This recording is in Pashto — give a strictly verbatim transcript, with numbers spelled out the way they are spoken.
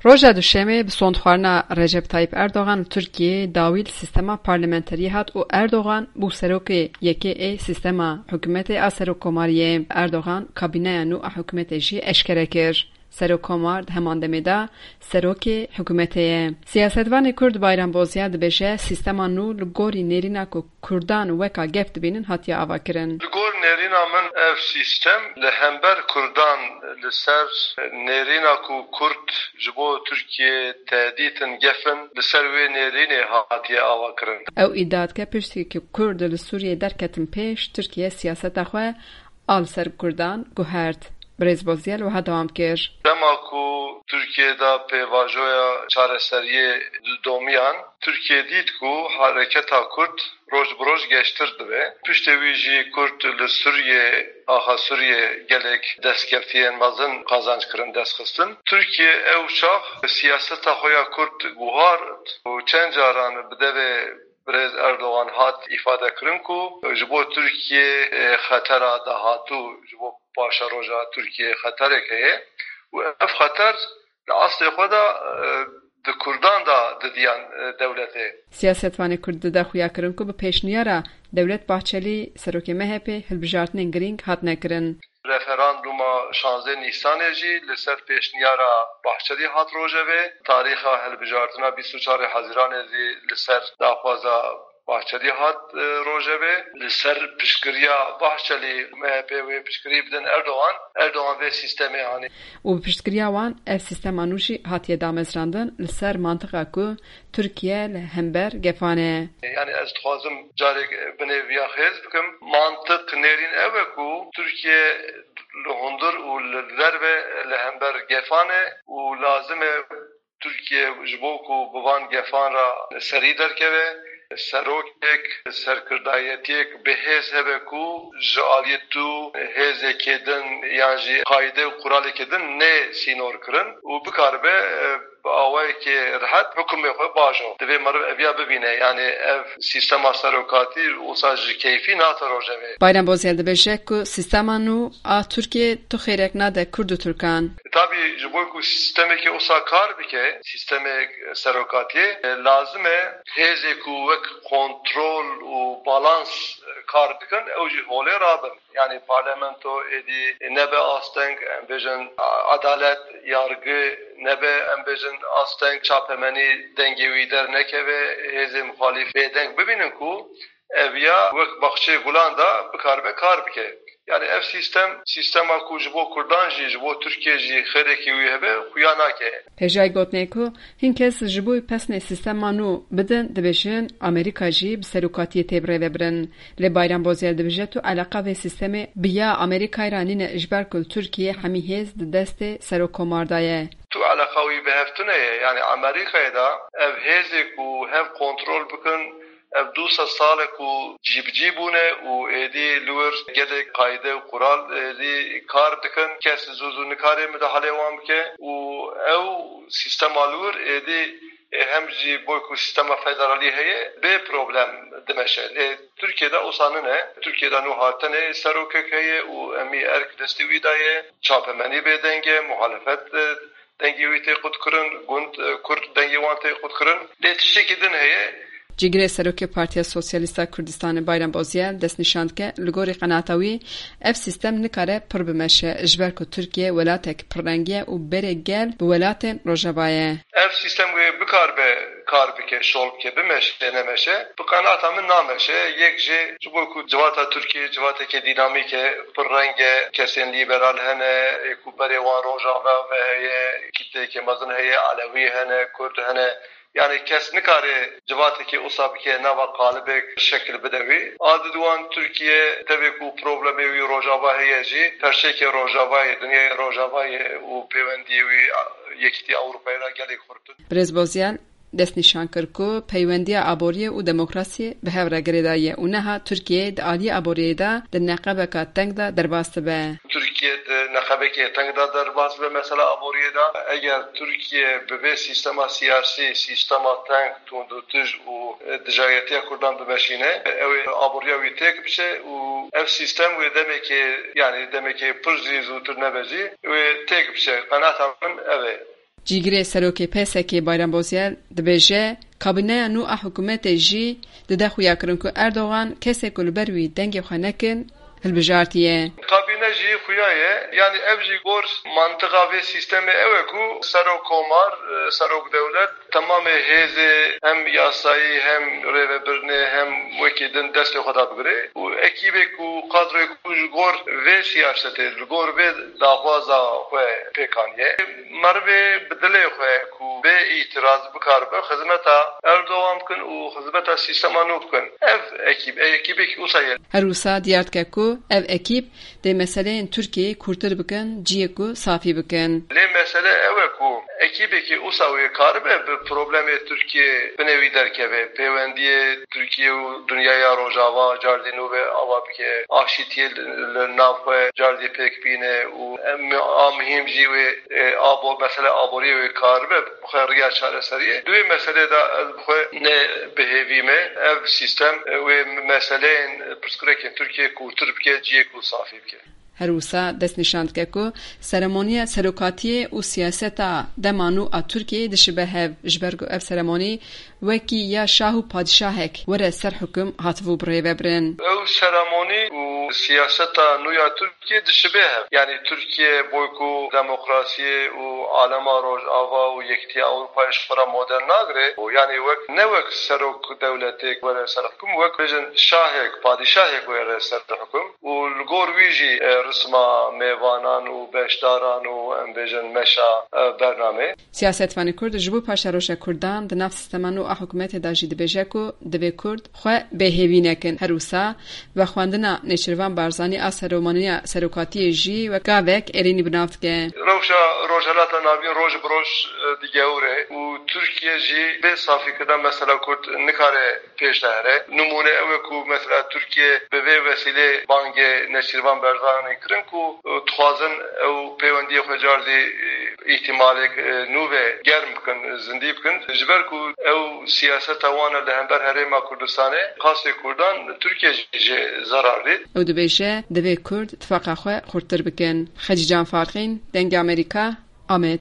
Roja duşemê bi sondxwarina Recep Tayyip Erdogan li Tirkiyeyê dawî li sîstema parlamenterî hat û Erdogan bû serokê yekê ê sîstema hikûmetê a Serokkomariyê. Erdogan kabîneya nû a hikûmetê jî eşkere kir. Serokkomar di heman demê de serokê hikûmetê ye. Siyasetvanê Kurd Bayram Boziya dibêje sîstema nû li gorî nêrîna ku Kurdan weka gef dibînin hatiye avakirin. Li gor nêrîna min ev sîstem li hember Kurdan li ser nêrîna ku Kurd ji bo Tirkiye tehdîtin gefin li ser wê nêrînê hatiye avakirin. Ew îdia dike piştî ku Kurd li Sûriyê derketin pêş Tirkiye siyaseta xwe a li ser Kurdan guhert. Brez Boziya li wiha dewam kir. Dema ku Tirkiyeyê pêvajoya çareseriyê domiyan, Tirkiye dît ku hareketa Kurd roj bi roj geştir dibe. Piştî wî jî Kurd li Sûriyê aha Sûriye gelek destkeftiyên mezin qazanç kirin destxistin. Tirkiye ew şax siyaseta xwe ya Kurd guhar û çend caran bi devê Brez Erdogan hat ifade kirin ku ji bo Tirkiye xetera dahatû ji bo paşa roja Tirkiye xeterek heye û ev xeter li aslê xwe de di Kurdan da didiyan devletê. Siyasetvanê Kurd dide xuya kirin ku bi pêşniyara Devlet Bahçeli serokê M H P hilbijartinên girîng hatine kirin. Referanduma şanzê Nîsanê jî li ser pêşniyara Bahçeli hat rojevê, tarîxa hilbijartina bîst û çarê Hezîranê jî li ser daxwaza Bahçeli hat rojevê, li ser piştgiriya Bahçeli M H P wê piştgirî bidin Erdogan, Erdogan vê sîstemê anî. û bi piştgiriya wan ev sîstema nû jî hatiye damezrandin li ser mantıqa ku Tirkiye li hember gefan e. Yani ez dixwazim carek binêviya xêz bikim. Mantık nêrîn ew e ku Tirkiye li hundir û li derve li hember gefan e û lazim e Tirkiye ji bo ku bi van gefan ra serî derkeve. Serokek, serkirdayetiyek bi hêz hebe ku ji aliyê tu hêzekê din yan jî qayde û quralekê din nê sînor kirin û bikaribe bi awayekê rihet hikûmê xwe bajo. Divê meriv eviya bibîne yani ev sîstema serokatî wisa ji keyfî nate rojevê. Bayram Boziya dibêje ku sîstema nû a Tirkiye tu xêrek nade Kurd û Türkan. Tabii ji bo ku sîstemekê wisa kar bike, sîstemek serokatiyê lazim e hêzê ku wek kontrol û balans kar bikin ew jî holê rabin. Yani parlamento êdî nebe asteng em bêjin adalet, yargı nebe em bêjin asteng çapemenî dengê wî dernekeve hêzê muxalîf bêdeng bibînin ku ev ya wek baxçeyê gulan da bikaribe kar bike. Yani ev sistem sistema ku ji bo Kurdan jî ji bo Tirkiye jî xêrekî wî hebe xuya nake. Hêjayî gotine ku hin kes ji bo pesnê sîstema nû bidin dibêjin Amerîka jî bi serokatiyê tê birêvebirin. Lê Bayram Boziya dibêje tu eleqa vê sîstemê bi ya Amerîkayê ra nîne ji ber ku Tirkiye hemî hêz di destê Serokkomar da ye. Tu eleqa wî bihevtine ye yani Amerîkayê da ev hêzê ku hev kontrol bikin ev du sed salek û cîbicî bûne û êdî li wir gelek qayde û qural êdî kar dikin kes zû zû nikarê min de helê wan bike û ew sîstema li wir êdî hem jî boy ku sîstema federalî heye bê problem dimeşe. Lê Tirkiye'de wisa nine. Tirkiye'de nû hatine serokek heye û emî erk destê wî daye çapemenî bêdenge muhalefet dengê wî tê qut kirin gund Kurd dengê wan tê qut kirin. Lê tiştekî din heye Cigirê Serokê Partiya Sosyalîst a Kurdistanê Bayram Boziya dest nîşand ke li gorî qenata wî ev sîstem nikare pir bimeşe ji ber ku Tirkiye welatek pirrengî ye û berê gel bi welatên Rojava ye. Ev sîstem wê bikaribe kar bike şol bike bimeşe nemeşe bi qenata min nameşe yek jê ji bo ku civata Tirkiye civateke dînamîk e pirreng e kesên lîberal hene ku berê wan Rojava ve heye kitleyeke mezin heye Alewî hene Kurd hene. Yani kes nikare civateke wisa bike nava qalibek şekil bide wî. Adi diwan Tirkiye tevê ku problemê wî Rojava heye jî perşekê Rojavayê dinyayê Rojavayê û peywendiyê wî yekîtiya Ewropayê ra gelek xurtin. Brez Boziya dest nîşan kir ku peywendiya aboriyê û demokrasiyê bi hev re girêdaye û neha Tirkiye di aliyê aboriyê de di neqebeka teng de derbas dibe. Türkiye de neqebekê teng de derbas be mesela aboriyê de eger Türkiye bi vê sîstema siyasî sîstema teng tundûtij û dijayetiya Kurdan bimeşîne ew aboriya wî têk bişe û ev sîstem wê demekê yani demekê pir zî zûtir nebe jî wê têk bişe qenata min ev e. جیگری سروکی پسکی بایرام بوزیل دبیجه کابینه نو حکومت جی دده خویا کرن که اردوغان کسی کل بروی دنگ خوانکن هالبجارتیه. کابینه جی خویایه یعنی افجی گورس منطقه و سیستم اوه کو سرو کمار سرو دولت تمام هزه هم یاسایی هم روی برنه هم وکیدن دست خدا بگره و اکیبه کو قدر کو گور و سیاسته گور و داوازا خو پیکانیه مربه بدله خو کو به اعتراض بکار به خدمت اردوغان کن و خدمت سیستم نو کن اف اکیب اکیبه کی اوسایه هروسا دیارت که کو ev ekip de meselenin Türkiye kurtar bıkın, ciyeku safi bıkın. Le mesele ev ku ekibi ki usavi karbe bir problemi Türkiye benevi derkeve pevendiye Türkiye dünyaya rojava jardinu ve avabke aşitiyel navfe jardi pekbine u amhimci ve abo mesele abori ve karbe khariya çareseriye duy mesele da ne behevime ev sistem ve meselenin psikolojik Türkiye kurtar هروسا دست نشاند که که سرمانی سروکاتی و سیاست دمانو ا ترکیه دشبه هف جبرگو اف سرمانی وکی یا شاه و پادشاهک وره سر حکم هاتفو بره وبرن او سرمانی و سیاست نویا ترکیه دشبه هف یعنی ترکیه بویکو دموکراسی و عالم روز آوا و یکتی اروپایش فرا مدرن ناگره و یعنی وک نه وک سروک دولتک وره سر حکم وک بجن شاهک پادشاهک وره سر حکم و لگور ویجی رسما میوانان و بشداران و امبیجن مشا برنامه سیاست وانی کرد جبو پاشا روشا کردان د نفس سیستمان و حکومت داجی دبیجه کو دبی کرد خو بهوی نکن هروسا و خواندنا نشروان بارزانی اسرومانی سروکاتی جی و گاوک ارینی بنافت که روشا روجالات نابین روج بروش دیگهوره و ترکیه جی به صافی کدام مثلا کرد نکاره پیش داره نمونه او کو مثلا ترکیه به وسیله بانگ نشروان بارزانی کرن کو توازن او پیوندی خجاردی احتمالک نوبه گرم کن زندی کن جبر کو او سیاست وانا لهمبر هرم کردستانه خاص کردان ترکیه جه zarar دید او دبیشه دوی کرد اتفاق خو خورتر بکن خجیجان فارقین دنگ امریکا آمد